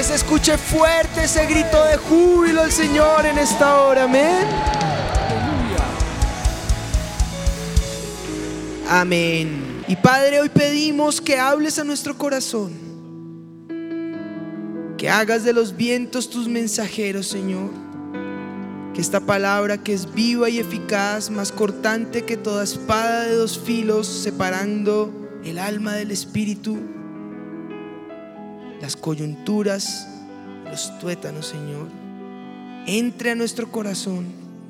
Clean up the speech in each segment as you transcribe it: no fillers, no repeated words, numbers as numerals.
se escuche fuerte ese grito de júbilo al Señor en esta hora. Amén. Amén. Y Padre, hoy pedimos que hables a nuestro corazón, que hagas de los vientos tus mensajeros, Señor. Que esta palabra, que es viva y eficaz, más cortante que toda espada de dos filos, separando el alma del espíritu, las coyunturas, los tuétanos, Señor, entre a nuestro corazón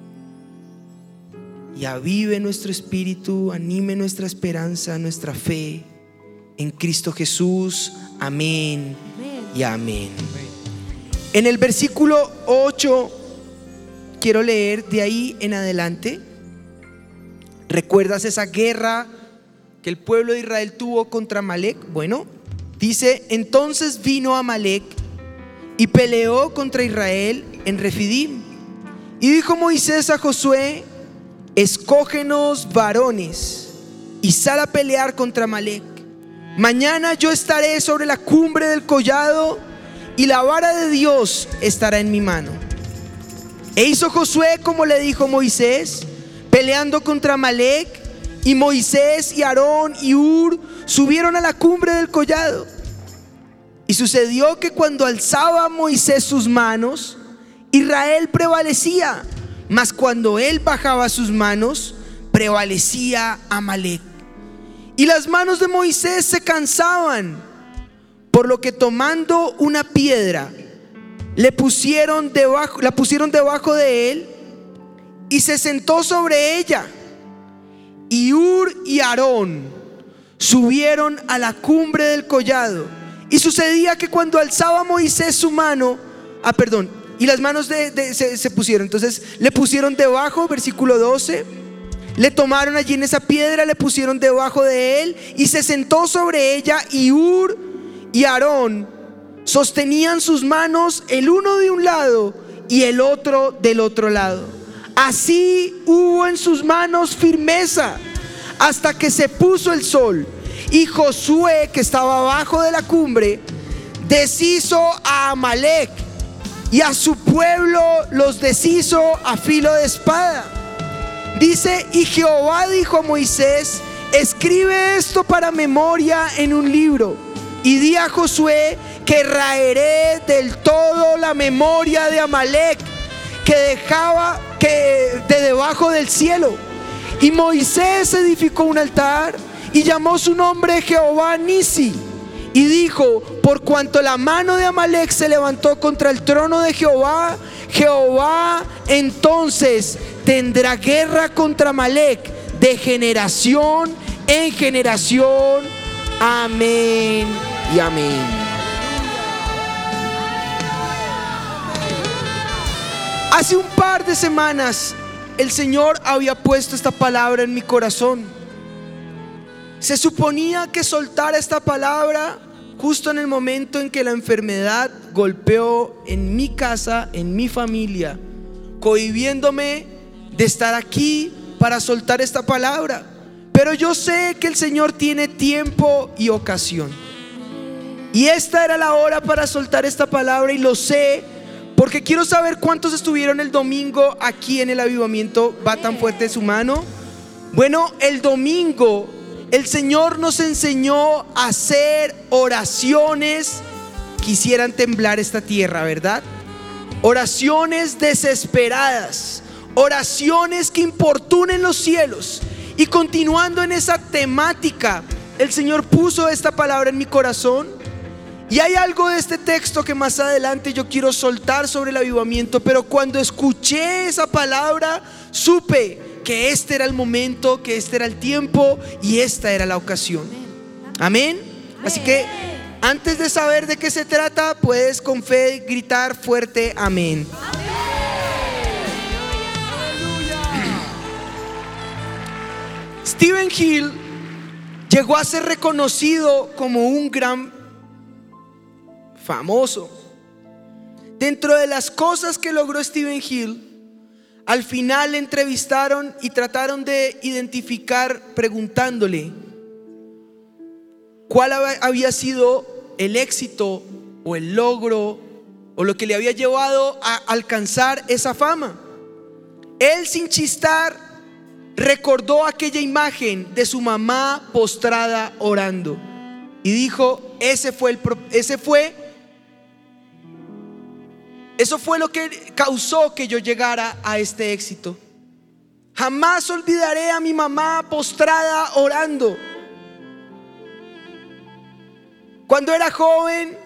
y avive nuestro espíritu, anime nuestra esperanza, nuestra fe en Cristo Jesús. Amén y amén. En el versículo 8 quiero leer de ahí en adelante. ¿Recuerdas esa guerra que el pueblo de Israel tuvo contra Amalec? Bueno, dice: entonces vino Amalec y peleó contra Israel en Refidim. Y dijo Moisés a Josué: escógenos varones y sal a pelear contra Amalec. Mañana yo estaré sobre la cumbre del collado y la vara de Dios estará en mi mano. E hizo Josué como le dijo Moisés, peleando contra Amalec. Y Moisés y Aarón y Hur subieron a la cumbre del collado. Y sucedió que cuando alzaba Moisés sus manos, Israel prevalecía, mas cuando él bajaba sus manos, prevalecía Amalec. Y las manos de Moisés se cansaban, por lo que tomando una piedra, la pusieron debajo de él, y se sentó sobre ella. Y Hur y Aarón subieron a la cumbre del collado. Y sucedía que cuando alzaba Moisés su mano, y las manos se pusieron, entonces le pusieron debajo, versículo 12, le tomaron allí en esa piedra, le pusieron debajo de él y se sentó sobre ella. Y Hur y Aarón sostenían sus manos, el uno de un lado y el otro del otro lado. Así hubo en sus manos firmeza hasta que se puso el sol. Y Josué, que estaba abajo de la cumbre, deshizo a Amalec y a su pueblo los deshizo a filo de espada. Dice: y Jehová dijo a Moisés: escribe esto para memoria en un libro, y di a Josué que raeré del todo la memoria de Amalec que dejaba de debajo del cielo. Y Moisés edificó un altar y llamó su nombre Jehová Nisi. Y dijo: por cuanto la mano de Amalec se levantó contra el trono de Jehová, Jehová entonces tendrá guerra contra Amalec de generación en generación. Amén y amén. Hace un par de semanas el Señor había puesto esta palabra en mi corazón. Se suponía que soltara esta palabra justo en el momento en que la enfermedad golpeó en mi casa, en mi familia, cohibiéndome de estar aquí para soltar esta palabra. Pero yo sé que el Señor tiene tiempo y ocasión, y esta era la hora para soltar esta palabra, y lo sé porque quiero saber cuántos estuvieron el domingo aquí en el avivamiento. ¿Va tan fuerte su mano? Bueno, el domingo el Señor nos enseñó a hacer oraciones que hicieran temblar esta tierra, ¿verdad? Oraciones desesperadas, oraciones que importunen los cielos. Y continuando en esa temática, el Señor puso esta palabra en mi corazón. Y hay algo de este texto que más adelante yo quiero soltar sobre el avivamiento. Pero cuando escuché esa palabra, supe que este era el momento, que este era el tiempo y esta era la ocasión. Amén. Así que antes de saber de qué se trata, puedes con fe gritar fuerte: amén. Stephen Hill llegó a ser reconocido como un gran famoso. Dentro de las cosas que logró Stephen Hill, al final le entrevistaron y trataron de identificar preguntándole cuál había sido el éxito o el logro o lo que le había llevado a alcanzar esa fama. Él, sin chistar, recordó aquella imagen de su mamá postrada orando y dijo: eso fue lo que causó que yo llegara a este éxito. Jamás olvidaré a mi mamá postrada orando. Cuando era joven,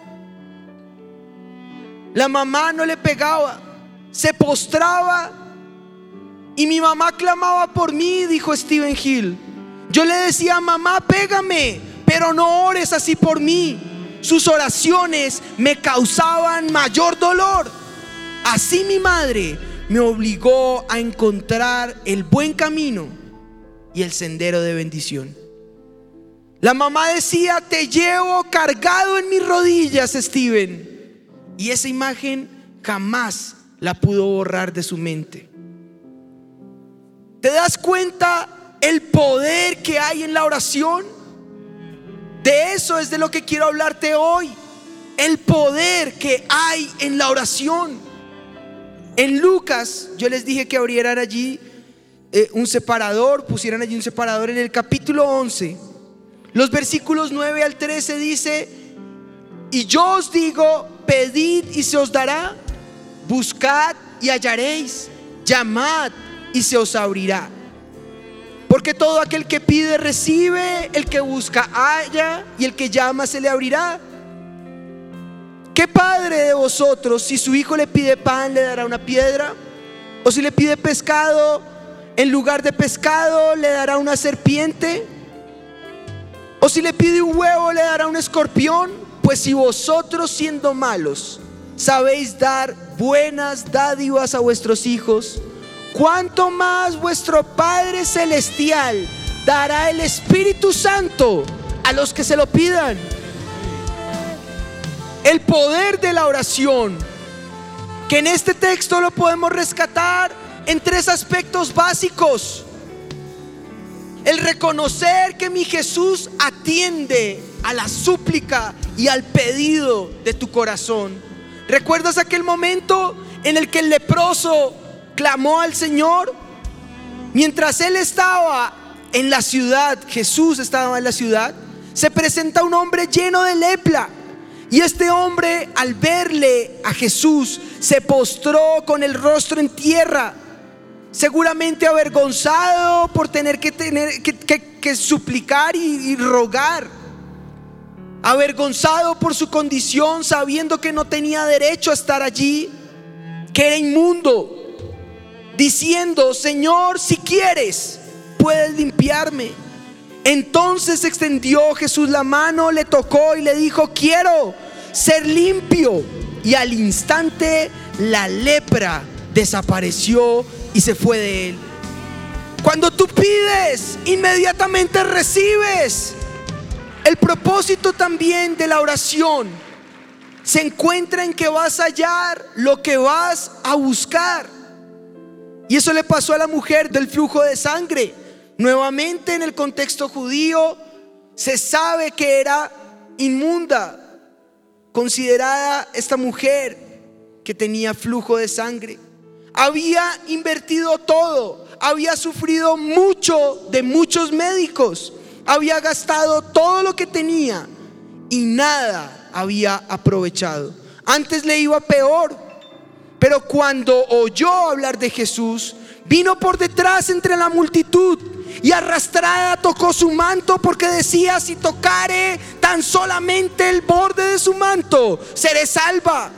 la mamá no le pegaba, se postraba y mi mamá clamaba por mí, dijo Stephen Hill. Yo le decía: mamá, pégame, pero no ores así por mí. Sus oraciones me causaban mayor dolor. Así mi madre me obligó a encontrar el buen camino y el sendero de bendición. La mamá decía: te llevo cargado en mis rodillas, Steven. Y esa imagen jamás la pudo borrar de su mente. ¿Te das cuenta el poder que hay en la oración? De eso es de lo que quiero hablarte hoy. El poder que hay en la oración. En Lucas, yo les dije que abrieran allí un separador, pusieran allí un separador en el capítulo 11. Los versículos 9 al 13 dice: y yo os digo, pedid y se os dará, buscad y hallaréis, llamad y se os abrirá. Porque todo aquel que pide recibe, el que busca halla, y el que llama se le abrirá. ¿Qué padre de vosotros, si su hijo le pide pan, le dará una piedra? ¿O si le pide pescado, en lugar de pescado le dará una serpiente? ¿O si le pide un huevo, le dará un escorpión? Pues si vosotros, siendo malos, sabéis dar buenas dádivas a vuestros hijos, ¿cuánto más vuestro Padre Celestial dará el Espíritu Santo a los que se lo pidan? El poder de la oración, que en este texto lo podemos rescatar en 3 aspectos básicos. El reconocer que mi Jesús atiende a la súplica y al pedido de tu corazón. ¿Recuerdas aquel momento en el que el leproso clamó al Señor? Mientras él estaba en la ciudad, Jesús estaba en la ciudad, se presenta un hombre lleno de lepra. Y este hombre, al verle a Jesús, se postró con el rostro en tierra, seguramente avergonzado por tener que suplicar y rogar, avergonzado por su condición, sabiendo que no tenía derecho a estar allí, que era inmundo, diciendo: Señor, si quieres, puedes limpiarme. Entonces extendió Jesús la mano, le tocó y le dijo: quiero ser limpio. Y al instante la lepra desapareció y se fue de él. Cuando tú pides, inmediatamente recibes. El propósito también de la oración se encuentra en que vas a hallar lo que vas a buscar. Y eso le pasó a la mujer del flujo de sangre. Nuevamente, en el contexto judío, se sabe que era inmunda, considerada esta mujer que tenía flujo de sangre. Había invertido todo, había sufrido mucho de muchos médicos, había gastado todo lo que tenía y nada había aprovechado. Antes le iba peor, pero cuando oyó hablar de Jesús, vino por detrás entre la multitud y arrastrada tocó su manto, porque decía: si tocare tan solamente el borde de su manto, seré salva.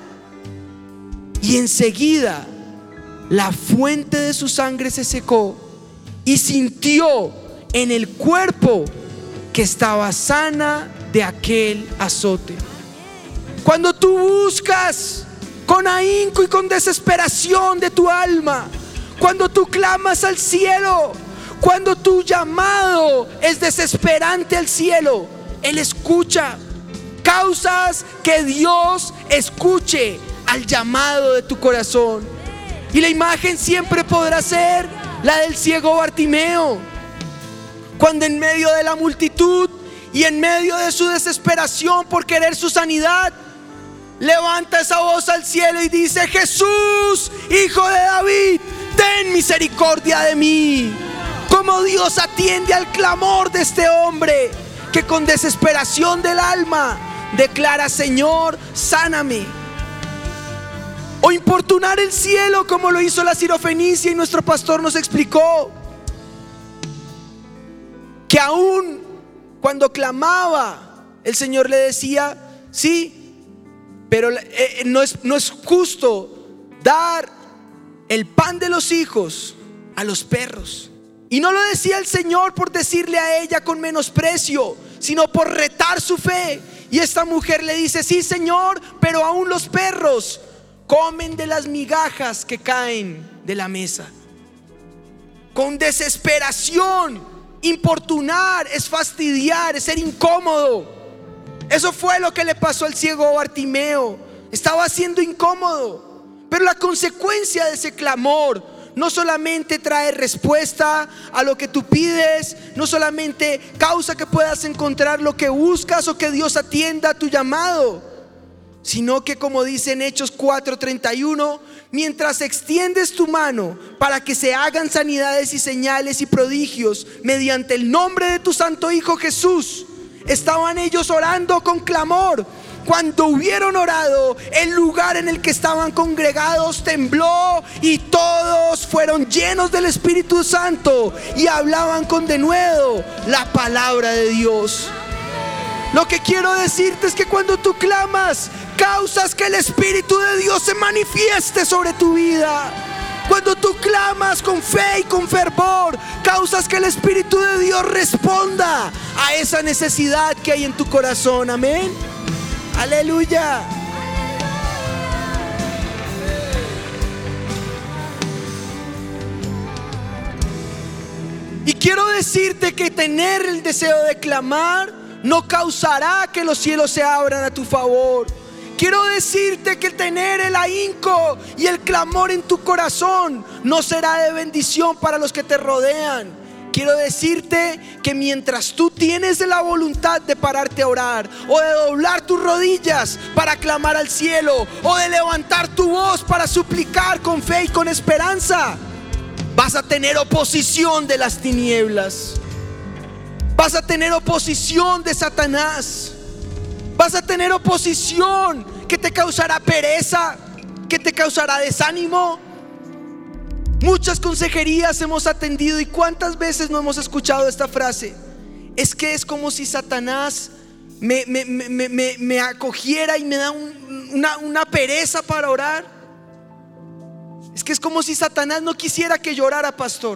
Y enseguida la fuente de su sangre se secó y sintió en el cuerpo que estaba sana de aquel azote. Cuando tú buscas con ahínco y con desesperación de tu alma, cuando tú clamas al cielo, cuando tu llamado es desesperante al cielo, Él escucha. Causas que Dios escuche al llamado de tu corazón. Y la imagen siempre podrá ser la del ciego Bartimeo, cuando en medio de la multitud y en medio de su desesperación por querer su sanidad, levanta esa voz al cielo y dice: Jesús, Hijo de David, ten misericordia de mí. Como Dios atiende al clamor de este hombre que con desesperación del alma declara: Señor, sáname. O importunar el cielo como lo hizo la sirofenicia, y nuestro pastor nos explicó que aún cuando clamaba, el Señor le decía: sí, pero no es justo dar el pan de los hijos a los perros. Y no lo decía el Señor por decirle a ella con menosprecio, sino por retar su fe. Y esta mujer le dice: sí, Señor, pero aún los perros comen de las migajas que caen de la mesa. Con desesperación, importunar es fastidiar, es ser incómodo. Eso fue lo que le pasó al ciego Bartimeo. Estaba siendo incómodo, pero la consecuencia de ese clamor no solamente trae respuesta a lo que tú pides, no solamente causa que puedas encontrar lo que buscas o que Dios atienda a tu llamado, sino que, como dice en Hechos 4:31, mientras extiendes tu mano para que se hagan sanidades y señales y prodigios mediante el nombre de tu santo Hijo Jesús, estaban ellos orando con clamor. Cuando hubieron orado, el lugar en el que estaban congregados tembló y todos fueron llenos del Espíritu Santo y hablaban con denuedo la palabra de Dios. Lo que quiero decirte es que cuando tú clamas, causas que el Espíritu de Dios se manifieste sobre tu vida. Cuando tú clamas con fe y con fervor, causas que el Espíritu de Dios responda a esa necesidad que hay en tu corazón. Amén. Aleluya. Y quiero decirte que tener el deseo de clamar no causará que los cielos se abran a tu favor. Quiero decirte que tener el ahínco y el clamor en tu corazón no será de bendición para los que te rodean. Quiero decirte que mientras tú tienes la voluntad de pararte a orar, o de doblar tus rodillas para clamar al cielo, o de levantar tu voz para suplicar con fe y con esperanza, vas a tener oposición de las tinieblas. Vas a tener oposición de Satanás. Vas a tener oposición que te causará pereza, que te causará desánimo. Muchas consejerías hemos atendido, y cuántas veces no hemos escuchado esta frase: es que es como si Satanás me acogiera y me da una pereza para orar. Es que es como si Satanás no quisiera que llorara, pastor.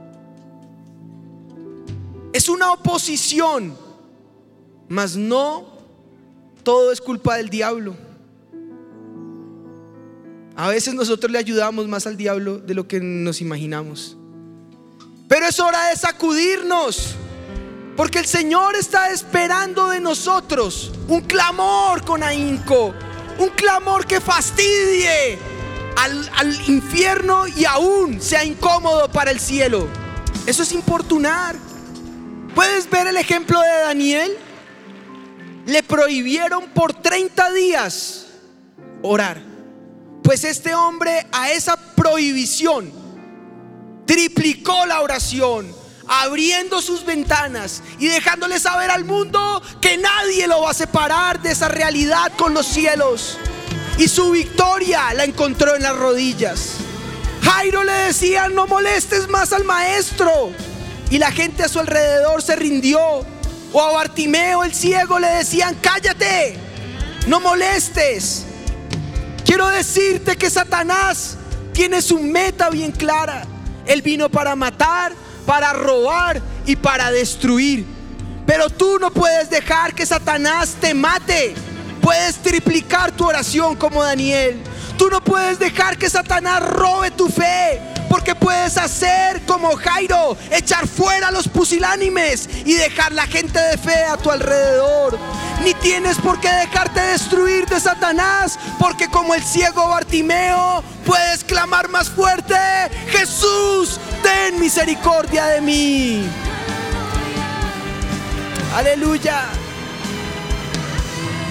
Es una oposición, mas no todo es culpa del diablo. A veces nosotros le ayudamos más al diablo de lo que nos imaginamos. Pero es hora de sacudirnos, porque el Señor está esperando de nosotros un clamor con ahínco, un clamor que fastidie al infierno y aún sea incómodo para el cielo. Eso es importunar. ¿Puedes ver el ejemplo de Daniel? Le prohibieron por 30 días orar. Pues este hombre, a esa prohibición, triplicó la oración, abriendo sus ventanas y dejándole saber al mundo que nadie lo va a separar de esa realidad con los cielos. Y su victoria la encontró en las rodillas. Jairo le decía: no molestes más al maestro, y la gente a su alrededor se rindió. O a Bartimeo el ciego le decían: cállate, no molestes. Quiero decirte que Satanás tiene su meta bien clara. Él vino para matar, para robar y para destruir. Pero tú no puedes dejar que Satanás te mate. Puedes triplicar tu oración como Daniel. Tú no puedes dejar que Satanás robe tu fe, porque puedes hacer como Jairo, echar fuera a los pusilánimes y dejar la gente de fe a tu alrededor. Ni tienes por qué dejarte destruir de Satanás, porque como el ciego Bartimeo puedes clamar más fuerte: Jesús, ten misericordia de mí. Aleluya.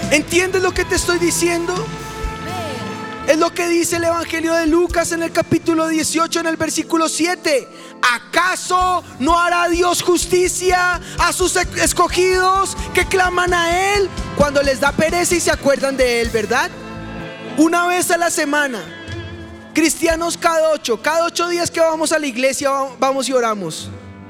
¿Entiendes lo que te estoy diciendo? Es lo que dice el Evangelio de Lucas en el capítulo 18, en el versículo 7. ¿Acaso no hará Dios justicia a sus escogidos que claman a Él cuando les da pereza y se acuerdan de Él, verdad? Una vez a la semana, cristianos cada 8 días que vamos a la iglesia, vamos y oramos.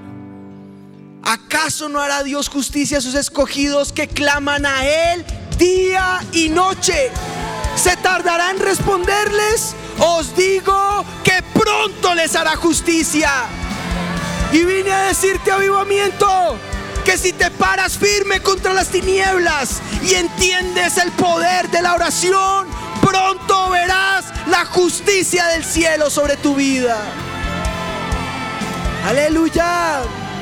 ¿Acaso no hará Dios justicia a sus escogidos que claman a Él día y noche? ¿Se tardará en responderles? Os digo que pronto les hará justicia. Y vine a decirte, avivamiento, que si te paras firme contra las tinieblas y entiendes el poder de la oración, pronto verás la justicia del cielo sobre tu vida. Aleluya.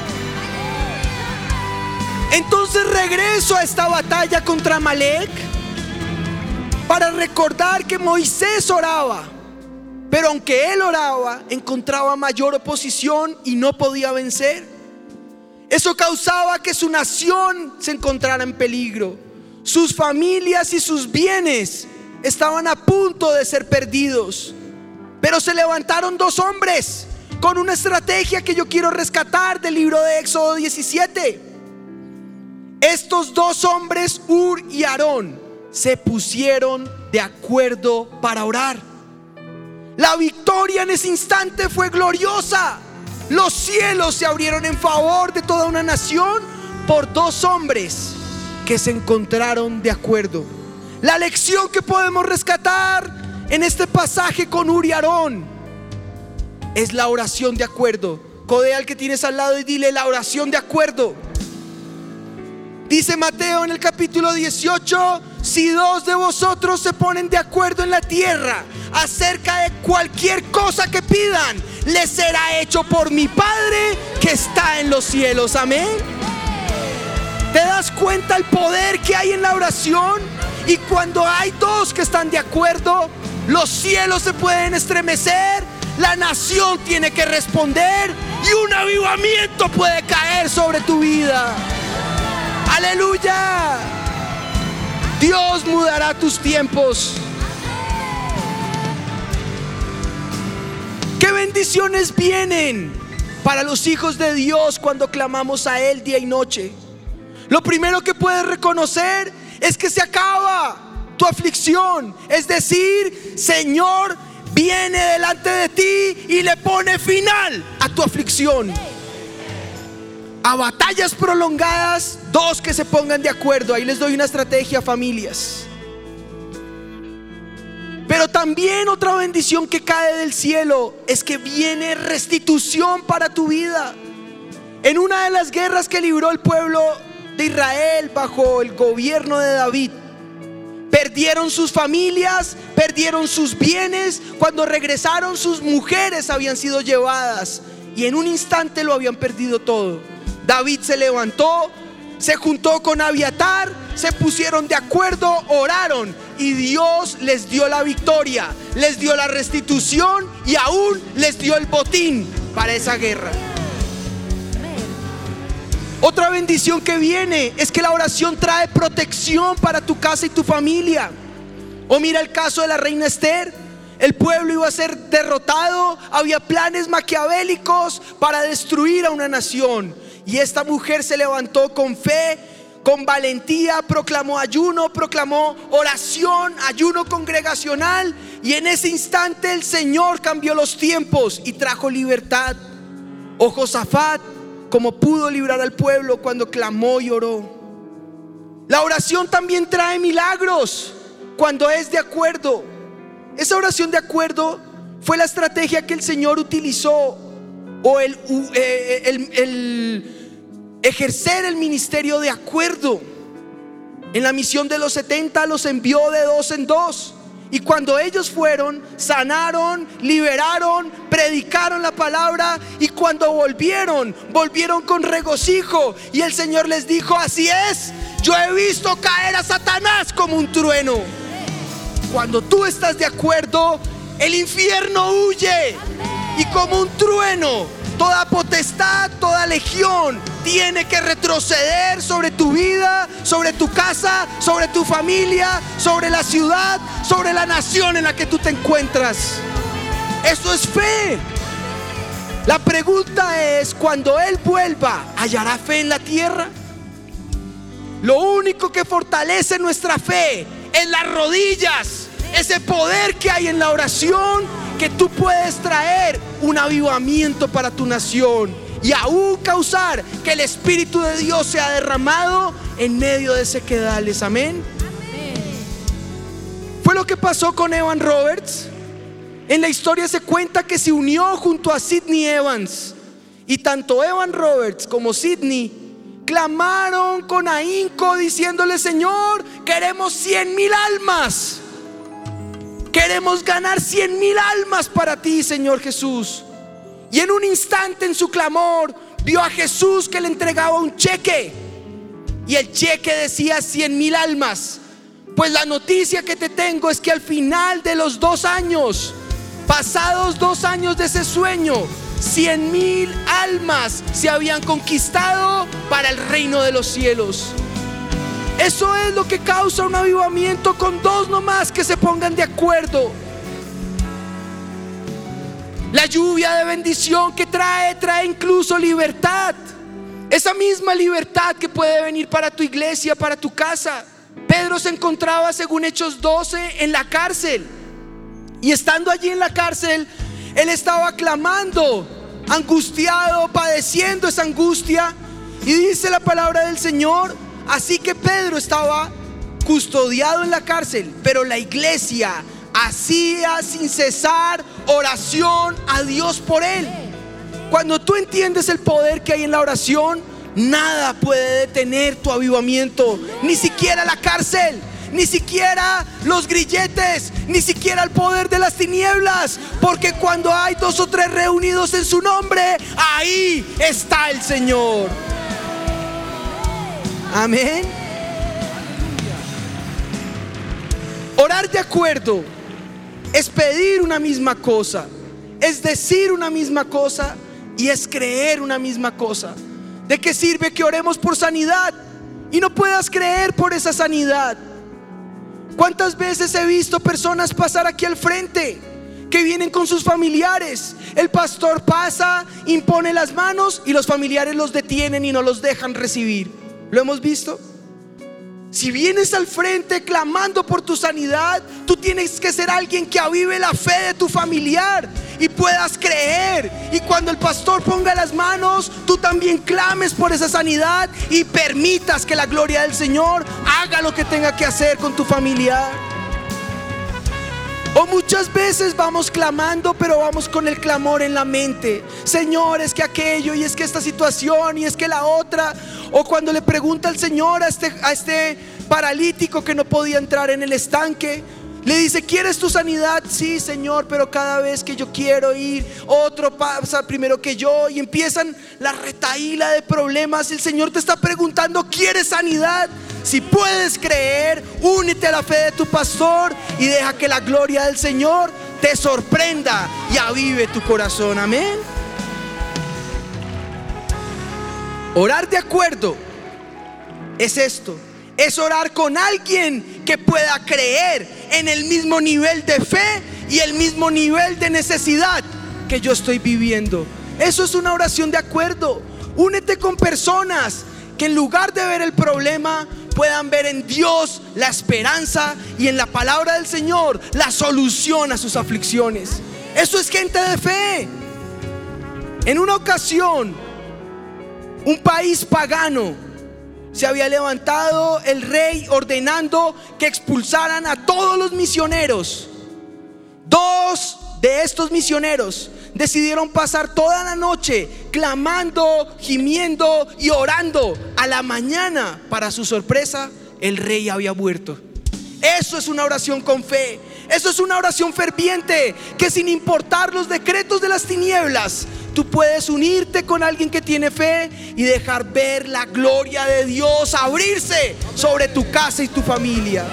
Entonces regreso a esta batalla contra Amalek para recordar que Moisés oraba, pero aunque él oraba, encontraba mayor oposición y no podía vencer. Eso causaba que su nación se encontrara en peligro. Sus familias y sus bienes estaban a punto de ser perdidos. Pero se levantaron 2 hombres con una estrategia que yo quiero rescatar del libro de Éxodo 17. Estos 2 hombres, Hur y Aarón, se pusieron de acuerdo para orar. La victoria en ese instante fue gloriosa. Los cielos se abrieron en favor de toda una nación por 2 hombres que se encontraron de acuerdo. La lección que podemos rescatar en este pasaje con Hur y Aarón es la oración de acuerdo. Codea al que tienes al lado y dile: la oración de acuerdo. Dice Mateo en el capítulo 18: si 2 de vosotros se ponen de acuerdo en la tierra acerca de cualquier cosa que pidan, les será hecho por mi Padre que está en los cielos. Amén. ¿Te das cuenta el poder que hay en la oración? Y cuando hay 2 que están de acuerdo, los cielos se pueden estremecer, la nación tiene que responder y un avivamiento puede caer sobre tu vida. Aleluya. Dios mudará tus tiempos. ¿Qué bendiciones vienen para los hijos de Dios cuando clamamos a Él día y noche? Lo primero que puedes reconocer es que se acaba tu aflicción. Es decir, Señor viene delante de ti y le pone final a tu aflicción. A batallas prolongadas, 2 que se pongan de acuerdo. Ahí les doy una estrategia, familias. Pero también otra bendición que cae del cielo es que viene restitución para tu vida. En una de las guerras que libró el pueblo de Israel bajo el gobierno de David, perdieron sus familias, perdieron sus bienes. Cuando regresaron, sus mujeres habían sido llevadas y en un instante lo habían perdido todo. David se levantó, se juntó con Abiatar, se pusieron de acuerdo, oraron y Dios les dio la victoria, les dio la restitución y aún les dio el botín para esa guerra. Otra bendición que viene es que la oración trae protección para tu casa y tu familia. O mira el caso de la reina Esther. El pueblo iba a ser derrotado, había planes maquiavélicos para destruir a una nación. Y esta mujer se levantó con fe, con valentía, proclamó ayuno, proclamó oración, ayuno congregacional. Y en ese instante el Señor cambió los tiempos y trajo libertad. O Josafat, como pudo librar al pueblo cuando clamó y oró. La oración también trae milagros cuando es de acuerdo. Esa oración de acuerdo fue la estrategia que el Señor utilizó, o el ejercer el ministerio de acuerdo. En la misión de los 70 los envió de 2 en 2. Y cuando ellos fueron, sanaron, liberaron, predicaron la palabra. Y cuando volvieron con regocijo. Y el Señor les dijo: así es, yo he visto caer a Satanás como un trueno. Cuando tú estás de acuerdo, el infierno huye. Y como un trueno, toda potestad, toda legión tiene que retroceder sobre tu vida, sobre tu casa, sobre tu familia, sobre la ciudad, sobre la nación en la que tú te encuentras. Eso es fe. La pregunta es, cuando Él vuelva, ¿hallará fe en la tierra? Lo único que fortalece nuestra fe es las rodillas, ese poder que hay en la oración, que tú puedes traer un avivamiento para tu nación y aún causar que el Espíritu de Dios sea derramado en medio de sequedales. Amén. Fue lo que pasó con Evan Roberts. En la historia se cuenta que se unió junto a Sidney Evans, y tanto Evan Roberts como Sidney clamaron con ahínco diciéndole: Señor, queremos 100,000 almas. Queremos ganar 100,000 almas para ti, Señor Jesús. Y en un instante, en su clamor, vio a Jesús que le entregaba un cheque, y el cheque decía 100,000 almas. Pues la noticia que te tengo es que al final de los 2 años, pasados 2 años de ese sueño, 100,000 almas se habían conquistado para el reino de los cielos. Eso es lo que causa un avivamiento, con 2 nomás que se pongan de acuerdo. La lluvia de bendición que trae incluso libertad. Esa misma libertad que puede venir para tu iglesia, para tu casa. Pedro se encontraba, según Hechos 12, en la cárcel. Y estando allí en la cárcel, él estaba clamando, angustiado, padeciendo esa angustia. Y dice la palabra del Señor: así que Pedro estaba custodiado en la cárcel, pero la iglesia hacía sin cesar oración a Dios por él. Cuando tú entiendes el poder que hay en la oración, nada puede detener tu avivamiento, ni siquiera la cárcel, ni siquiera los grilletes, ni siquiera el poder de las tinieblas, porque cuando hay 2 o 3 reunidos en su nombre, ahí está el Señor. Amén. Orar de acuerdo es pedir una misma cosa, es decir una misma cosa y es creer una misma cosa. ¿De qué sirve que oremos por sanidad y no puedas creer por esa sanidad? ¿Cuántas veces he visto personas pasar aquí al frente que vienen con sus familiares? El pastor pasa, impone las manos y los familiares los detienen y no los dejan recibir. ¿Lo hemos visto? Si vienes al frente clamando por tu sanidad, tú tienes que ser alguien que avive la fe de tu familiar y puedas creer. Y cuando el pastor ponga las manos, tú también clames por esa sanidad y permitas que la gloria del Señor haga lo que tenga que hacer con tu familiar. O muchas veces vamos clamando, pero vamos con el clamor en la mente: Señor, es que aquello, y es que esta situación, y es que la otra. O cuando le pregunta al Señor a este paralítico que no podía entrar en el estanque, le dice: ¿quieres tu sanidad? Sí, Señor, pero cada vez que yo quiero ir, otro pasa primero que yo. Y empiezan la retahíla de problemas. El Señor te está preguntando: ¿quieres sanidad? Si puedes creer, únete a la fe de tu pastor y deja que la gloria del Señor te sorprenda y avive tu corazón. Amén. Orar de acuerdo es esto: es orar con alguien que pueda creer en el mismo nivel de fe y el mismo nivel de necesidad que yo estoy viviendo. Eso es una oración de acuerdo. Únete con personas que en lugar de ver el problema, puedan ver en Dios la esperanza y en la palabra del Señor la solución a sus aflicciones. Eso es gente de fe. En una ocasión, un país pagano, se había levantado el rey ordenando que expulsaran a todos los misioneros. 2 de estos misioneros decidieron pasar toda la noche clamando, gimiendo y orando. A la mañana, para su sorpresa, el rey había muerto. Eso es una oración con fe. Eso es una oración ferviente, que sin importar los decretos de las tinieblas, tú puedes unirte con alguien que tiene fe y dejar ver la gloria de Dios abrirse sobre tu casa y tu familia.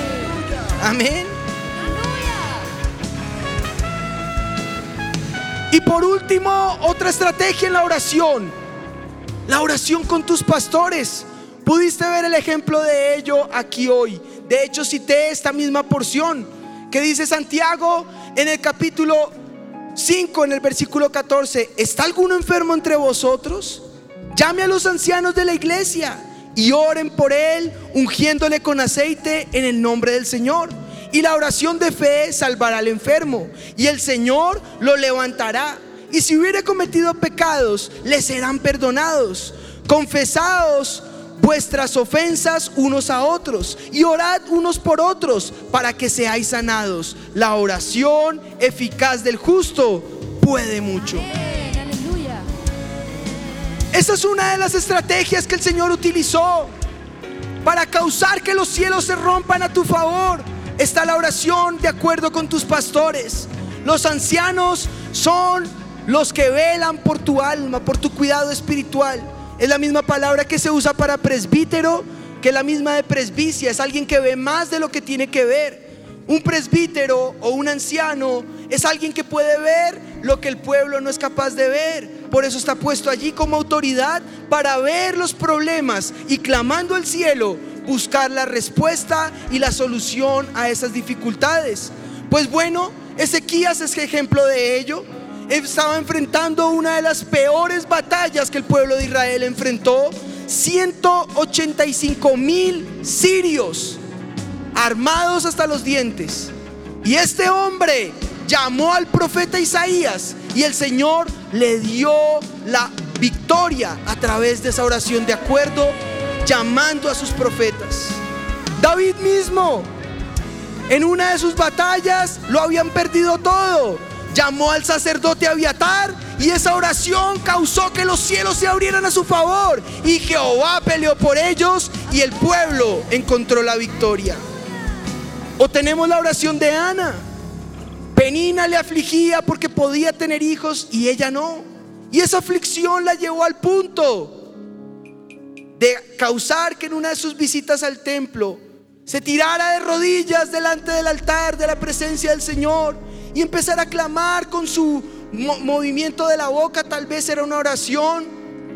Amén. Y por último, otra estrategia en la oración con tus pastores. Pudiste ver el ejemplo de ello aquí hoy. De hecho, cité esta misma porción que dice Santiago en el capítulo 5, en el versículo 14: ¿está alguno enfermo entre vosotros? Llame a los ancianos de la iglesia y oren por él, ungiéndole con aceite en el nombre del Señor. Y la oración de fe salvará al enfermo, y el Señor lo levantará. Y si hubiere cometido pecados, le serán perdonados. Confesaos vuestras ofensas unos a otros y orad unos por otros para que seáis sanados. La oración eficaz del justo puede mucho. Aleluya. Esa es una de las estrategias que el Señor utilizó para causar que los cielos se rompan a tu favor. Está la oración de acuerdo con tus pastores. Los ancianos son los que velan por tu alma, por tu cuidado espiritual. Es la misma palabra que se usa para presbítero que la misma de presbicia. Es alguien que ve más de lo que tiene que ver. Un presbítero o un anciano es alguien que puede ver lo que el pueblo no es capaz de ver. Por eso está puesto allí como autoridad para ver los problemas y, clamando al cielo, buscar la respuesta y la solución a esas dificultades. Pues bueno, Ezequías es ejemplo de ello. Estaba enfrentando una de las peores batallas que el pueblo de Israel enfrentó. 185,000 sirios armados hasta los dientes. Y este hombre llamó al profeta Isaías y el Señor le dio la victoria a través de esa oración de acuerdo, llamando a sus profetas. David mismo, en una de sus batallas, lo habían perdido todo. Llamó al sacerdote Abiatar y esa oración causó que los cielos se abrieran a su favor, y Jehová peleó por ellos y el pueblo encontró la victoria. O tenemos la oración de Ana. Penina le afligía porque podía tener hijos y ella no, y esa aflicción la llevó al punto de causar que en una de sus visitas al templo se tirara de rodillas delante del altar de la presencia del Señor y empezar a clamar con su movimiento de la boca. Tal vez era una oración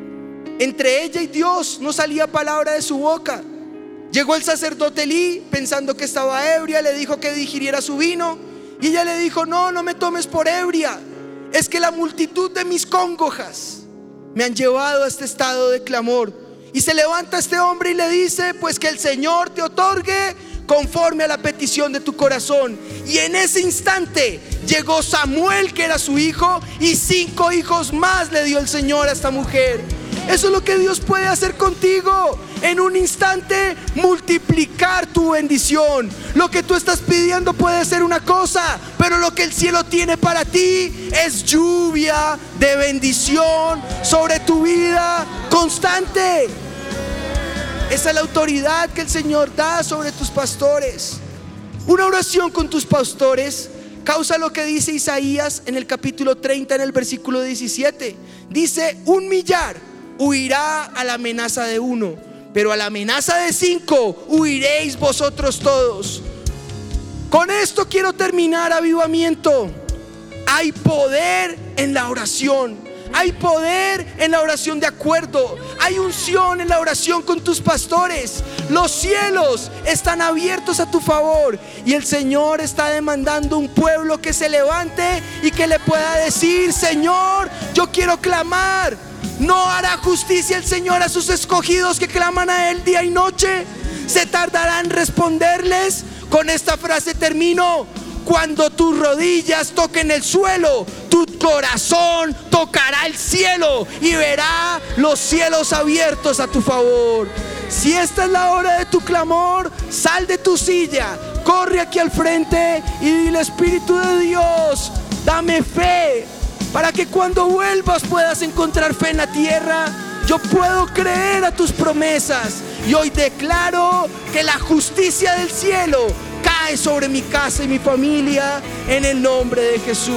entre ella y Dios, no salía palabra de su boca. Llegó el sacerdote Elí pensando que estaba ebria, le dijo que digiriera su vino y ella le dijo: no me tomes por ebria, es que la multitud de mis cóngojas me han llevado a este estado de clamor. Y se levanta este hombre y le dice: pues que el Señor te otorgue conforme a la petición de tu corazón. Y en ese instante llegó Samuel, que era su hijo, y 5 hijos más le dio el Señor a esta mujer. Eso es lo que Dios puede hacer contigo. En un instante multiplicar tu bendición. Lo que tú estás pidiendo puede ser una cosa, pero lo que el cielo tiene para ti es lluvia de bendición sobre tu vida constante. Esa es la autoridad que el Señor da sobre tus pastores. Una oración con tus pastores causa lo que dice Isaías en el capítulo 30, en el versículo 17. Dice: 1,000,000 huirá a la amenaza de 1, pero a la amenaza de 5 huiréis vosotros todos. Con esto quiero terminar, avivamiento. Hay poder en la oración. Hay poder en la oración de acuerdo. Hay unción en la oración con tus pastores. Los cielos están abiertos a tu favor, y el Señor está demandando un pueblo que se levante y que le pueda decir: Señor, yo quiero clamar. ¿No hará justicia el Señor a sus escogidos que claman a Él día y noche? ¿Se tardará en responderles? Con esta frase termino: cuando tus rodillas toquen el suelo, tu corazón tocará el cielo y verá los cielos abiertos a tu favor. Si esta es la hora de tu clamor, sal de tu silla, corre aquí al frente y dile: Espíritu de Dios, dame fe para que cuando vuelvas puedas encontrar fe en la tierra. Yo puedo creer a tus promesas, y hoy declaro que la justicia del cielo cae sobre mi casa y mi familia, en el nombre de Jesús.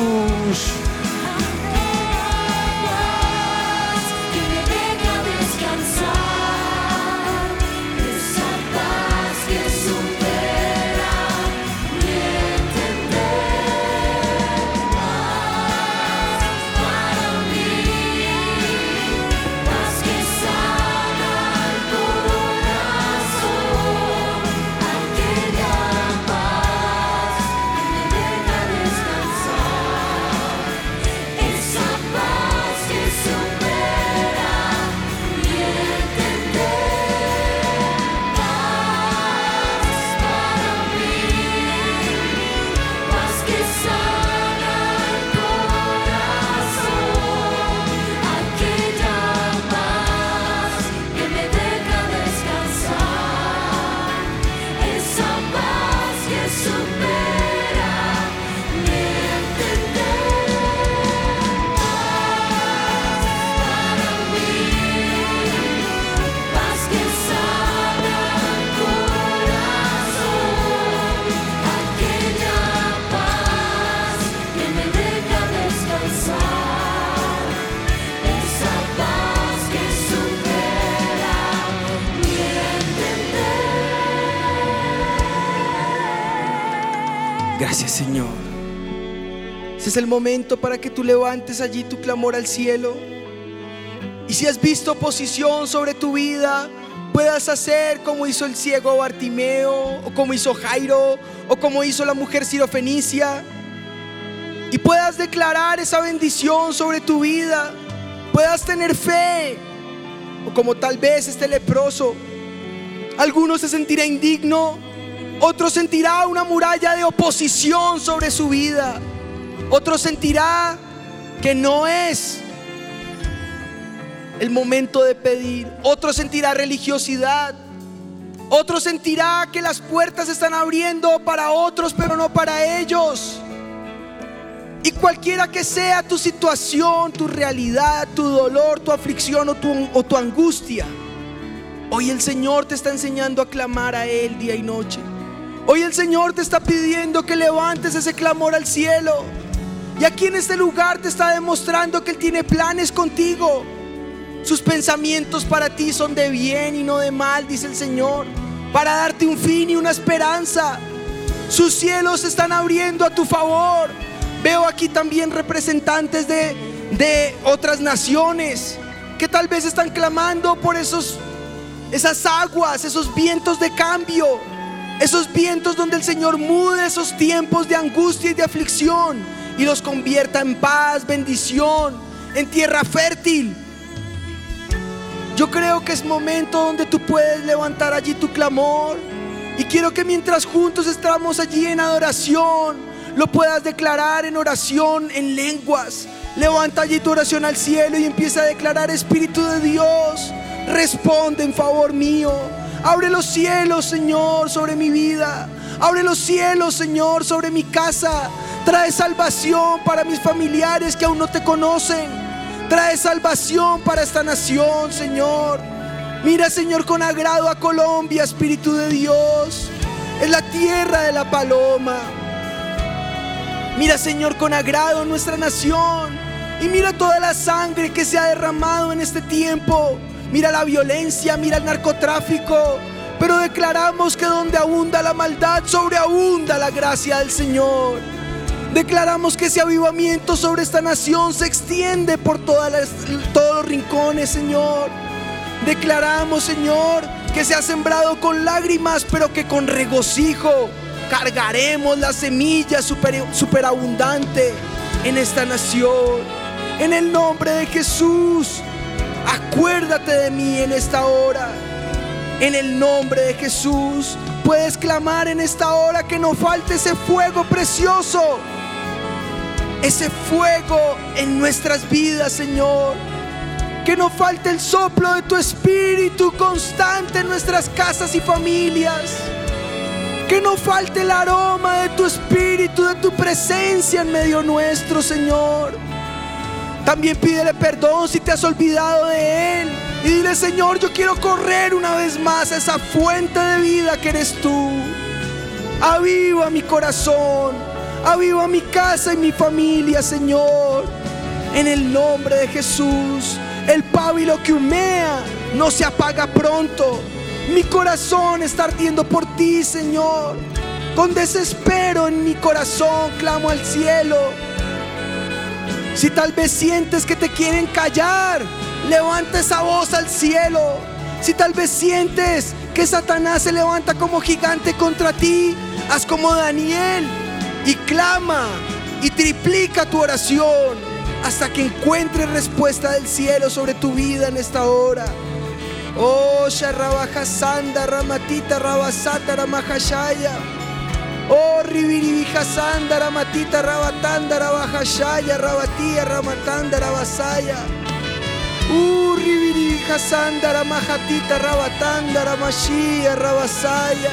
Gracias, Señor. Ese es el momento para que tú levantes allí tu clamor al cielo. Y si has visto oposición sobre tu vida, puedas hacer como hizo el ciego Bartimeo, o como hizo Jairo, o como hizo la mujer sirofenicia, y puedas declarar esa bendición sobre tu vida. Puedas tener fe, o como tal vez este leproso, algunos se sentirá indigno, otros sentirá una muralla de oposición sobre su vida, otros sentirá que no es el momento de pedir, otro sentirá religiosidad, otro sentirá que las puertas se están abriendo para otros pero no para ellos. Y cualquiera que sea tu situación, tu realidad, tu dolor, tu aflicción o tu angustia, hoy el Señor te está enseñando a clamar a Él día y noche. Hoy el Señor te está pidiendo que levantes ese clamor al cielo. Y aquí en este lugar te está demostrando que Él tiene planes contigo. Sus pensamientos para ti son de bien y no de mal, dice el Señor, para darte un fin y una esperanza. Sus cielos se están abriendo a tu favor. Veo aquí también representantes de otras naciones que tal vez están clamando por esas aguas, esos vientos de cambio, esos vientos donde el Señor mude esos tiempos de angustia y de aflicción y los convierta en paz, bendición, en tierra fértil. Yo creo que es momento donde tú puedes levantar allí tu clamor, y quiero que mientras juntos estamos allí en adoración lo puedas declarar en oración en lenguas. Levanta allí tu oración al cielo y empieza a declarar: Espíritu de Dios, responde en favor mío. Abre los cielos, Señor, sobre mi vida. Abre los cielos, Señor, sobre mi casa. Trae salvación para mis familiares que aún no te conocen. Trae salvación para esta nación, Señor. Mira, Señor, con agrado a Colombia, Espíritu de Dios. Es la tierra de la paloma. Mira, Señor, con agrado nuestra nación. Y mira toda la sangre que se ha derramado en este tiempo. Mira la violencia, mira el narcotráfico. Pero declaramos que donde abunda la maldad, sobreabunda la gracia del Señor. Declaramos que ese avivamiento sobre esta nación se extiende por todos los rincones, Señor. Declaramos, Señor, que se ha sembrado con lágrimas, pero que con regocijo cargaremos la semilla superabundante en esta nación. En el nombre de Jesús, acuérdate de mí en esta hora. En el nombre de Jesús, puedes clamar en esta hora que no falte ese fuego precioso, ese fuego en nuestras vidas, Señor. Que no falte el soplo de tu espíritu constante en nuestras casas y familias. Que no falte el aroma de tu espíritu, de tu presencia en medio nuestro, Señor. También pídele perdón si te has olvidado de Él. Y dile: Señor, yo quiero correr una vez más a esa fuente de vida que eres tú. Aviva mi corazón, aviva mi casa y mi familia, Señor. En el nombre de Jesús. El pábilo que humea no se apaga pronto. Mi corazón está ardiendo por ti, Señor. Con desespero en mi corazón clamo al cielo. Si tal vez sientes que te quieren callar, levanta esa voz al cielo. Si tal vez sientes que Satanás se levanta como gigante contra ti, haz como Daniel y clama y triplica tu oración hasta que encuentres respuesta del cielo sobre tu vida en esta hora. Oh, Sharrabaja Sanda, Ramatita, Rabasata, Ramajashaya. Oh, Ribiribija Sanda, Ramatita, Rabatanda, Rabajashaya, Rabatía, Ramatanda, Rabasaya. Ribiribija Sanda, Ramajatita, Rabatanda, Ramashia, Rabasaya.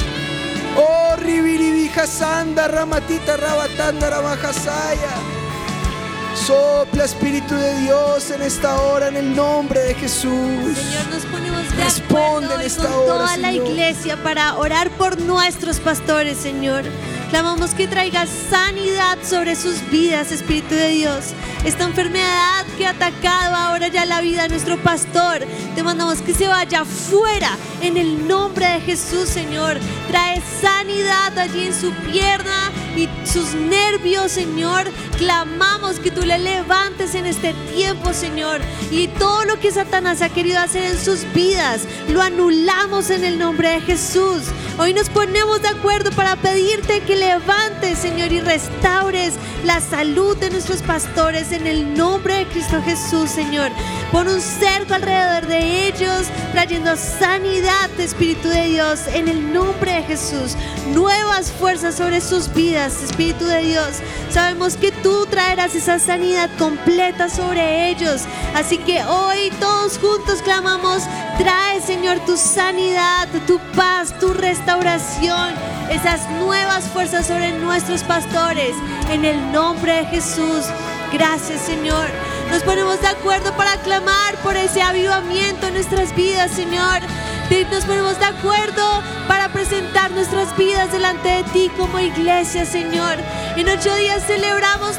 Oh, Ribiribija Sanda, Ramatita, Rabatanda, Ramajasaya. Sopla, Espíritu de Dios, en esta hora, en el nombre de Jesús. Señor, nos ponemos de acuerdo en esta con hora, toda Señor, la iglesia para orar por nuestros pastores, Señor. Clamamos que traigas sanidad sobre sus vidas, Espíritu de Dios. Esta enfermedad que ha atacado ahora ya la vida de nuestro pastor, te mandamos que se vaya fuera en el nombre de Jesús, Señor. Trae sanidad allí en su pierna, y sus nervios, Señor. Clamamos que tú le levantes en este tiempo, Señor, y todo lo que Satanás ha querido hacer en sus vidas, lo anulamos en el nombre de Jesús. Hoy nos ponemos de acuerdo para pedirte que levantes, Señor, y restaures la salud de nuestros pastores en el nombre de Cristo Jesús, Señor. Pon un cerco alrededor de ellos, trayendo sanidad, Espíritu de Dios, en el nombre de Jesús. Nuevas fuerzas sobre sus vidas, Espíritu de Dios. Sabemos que tú traerás esa sanidad completa sobre ellos. Así que hoy todos juntos clamamos: trae, Señor, tu sanidad, tu paz, tu restauración, esas nuevas fuerzas sobre nuestros pastores, en el nombre de Jesús. Gracias, Señor. Nos ponemos de acuerdo para clamar por ese avivamiento en nuestras vidas, Señor. Nos ponemos de acuerdo para presentar nuestras vidas delante de ti como iglesia, Señor. En 8 días celebramos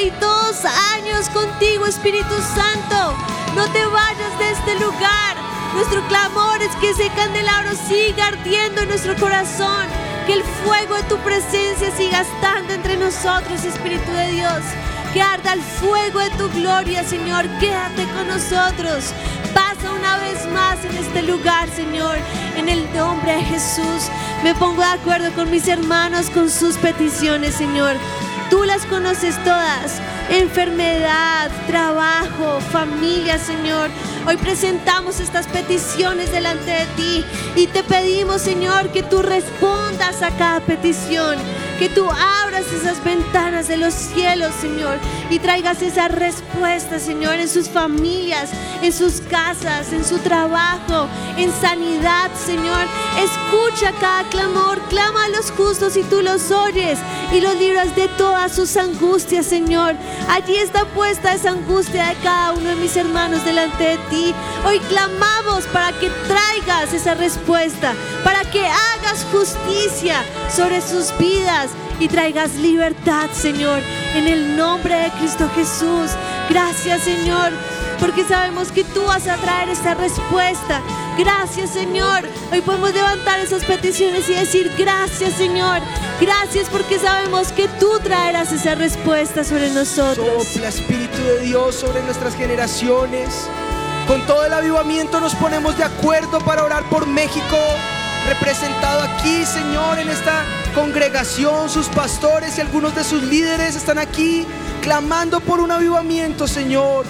32 años contigo, Espíritu Santo. No te vayas de este lugar. Nuestro clamor es que ese candelabro siga ardiendo en nuestro corazón, que el fuego de tu presencia siga estando entre nosotros, Espíritu de Dios. Que arda el fuego de tu gloria, Señor. Quédate con nosotros. Pasa una vez más en este lugar, Señor. En el nombre de Jesús. Me pongo de acuerdo con mis hermanos, con sus peticiones, Señor. Tú las conoces todas. Enfermedad, trabajo, familia, Señor. Hoy presentamos estas peticiones delante de ti y te pedimos, Señor, que tú respondas a cada petición, que tú abras esas ventanas de los cielos, Señor, y traigas esa respuesta, Señor, en sus familias, en sus casas, en su trabajo, en sanidad, Señor. Escucha cada clamor, clama a los justos y tú los oyes y los libras de todas sus angustias, Señor. Allí está puesta esa angustia de cada uno de mis hermanos delante de ti. Hoy clamamos para que traigas esa respuesta, para que hagas justicia sobre sus vidas y traigas libertad, Señor, en el nombre de Cristo Jesús. Gracias, Señor, porque sabemos que tú vas a traer esta respuesta. Gracias, Señor. Hoy podemos levantar esas peticiones y decir: gracias, Señor. Gracias, porque sabemos que tú traerás esa respuesta sobre nosotros. Sopla, Espíritu de Dios, sobre nuestras generaciones. Con todo el avivamiento nos ponemos de acuerdo para orar por México, representado aquí, Señor, en esta congregación. Sus pastores y algunos de sus líderes están aquí clamando por un avivamiento, Señor.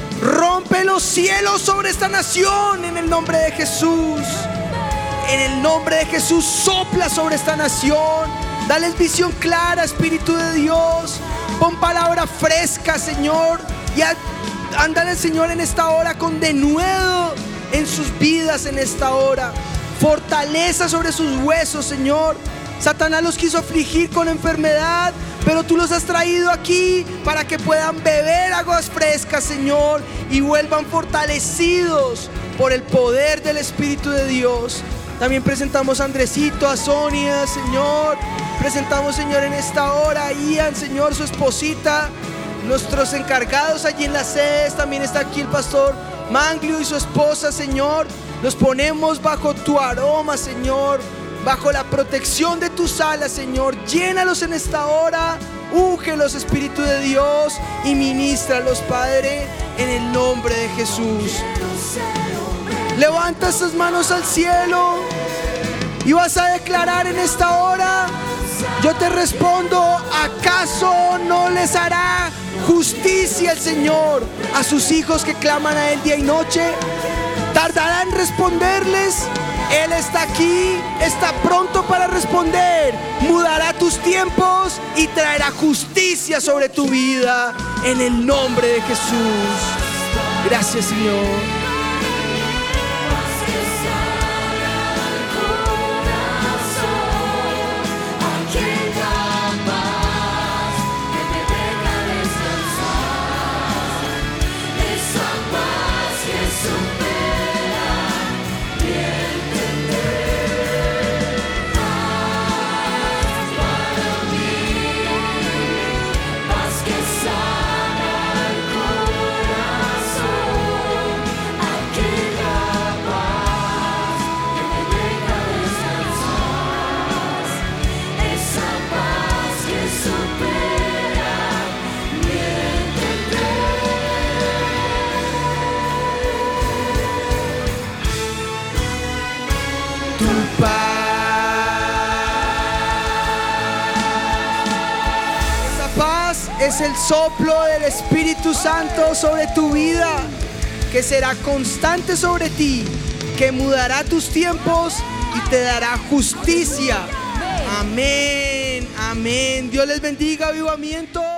Rompe los cielos sobre esta nación en el nombre de Jesús. En el nombre de Jesús, sopla sobre esta nación. Dales visión clara, Espíritu de Dios. Pon palabra fresca, Señor. Y ándale, Señor, en esta hora con denuedo en sus vidas en esta hora. Fortaleza sobre sus huesos, Señor. Satanás los quiso afligir con enfermedad, pero tú los has traído aquí para que puedan beber aguas frescas, Señor, y vuelvan fortalecidos por el poder del Espíritu de Dios. También presentamos a Andresito, a Sonia, Señor. Presentamos, Señor, en esta hora a Ian, Señor, su esposita. Nuestros encargados allí en las sedes. También está aquí el pastor Manglio y su esposa, Señor. Los ponemos bajo tu aroma, Señor, bajo la protección de tus alas, Señor. Llénalos en esta hora. Úngelos, Espíritu de Dios, y ministralos, Padre, en el nombre de Jesús. Levanta esas manos al cielo y vas a declarar en esta hora: yo te respondo, ¿acaso no les hará justicia el Señor a sus hijos que claman a Él día y noche? ¿Tardará en responderles? Él está aquí, está pronto para responder. Mudará tus tiempos y traerá justicia sobre tu vida en el nombre de Jesús. Gracias, Señor. es el soplo del Espíritu Santo sobre tu vida, que será constante sobre ti, que mudará tus tiempos y te dará justicia. Amén, amén. Dios les bendiga, avivamiento.